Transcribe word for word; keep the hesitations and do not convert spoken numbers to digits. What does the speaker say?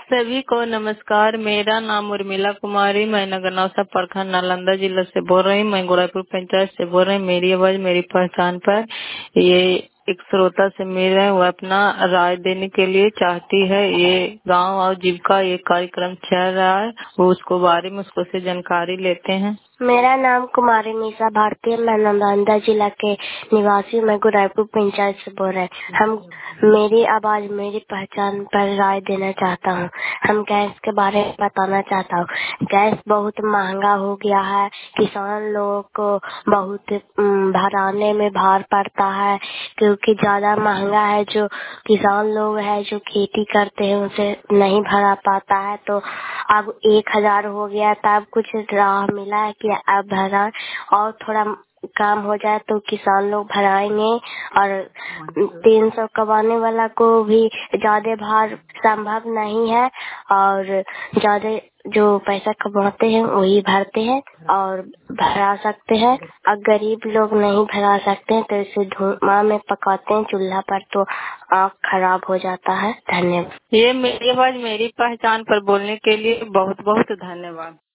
सभी को नमस्कार। मेरा नाम उर्मिला कुमारी, मैं नगरनौसा प्रखंड नालंदा जिला से बोल रही हूँ। मैं गोराईपुर पंचायत से बोल रही हूँ। मेरी आवाज मेरी पहचान पर ये एक श्रोता से मिल रहे हैं, वो अपना राय देने के लिए चाहती है। ये गांव और जीविका ये कार्यक्रम चल रहा है, वो उसको बारे में उसको से जानकारी लेते हैं। मेरा नाम कुमारी निशा भारती है। मैं नालंदा जिला के निवासी, मैं गोराईपुर पंचायत से बोल रहे हैं। हम मेरी आवाज मेरी पहचान पर राय देना चाहता हूँ। हम गैस के बारे में बताना चाहता हूँ। गैस बहुत महंगा हो गया है, किसान लोगों को बहुत भराने में भार पड़ता है, क्योंकि ज्यादा महंगा है। जो किसान लोग है जो खेती करते हैं उसे नहीं भरा पाता है, तो अब एक हजार हो गया। तब कुछ राह मिला है कि अब भरा और थोड़ा काम हो जाए तो किसान लोग भराएंगे, और तीन सौ कमाने वाला को भी ज्यादा भार संभव नहीं है, और ज्यादा जो पैसा कमाते हैं वही भरते हैं और भरा सकते हैं। और गरीब लोग नहीं भरा सकते हैं तो इसे धुआं में पकाते हैं चूल्हा पर, तो आँख खराब हो जाता है। धन्यवाद। ये मेरी आवाज मेरी पहचान पर बोलने के लिए बहुत बहुत धन्यवाद।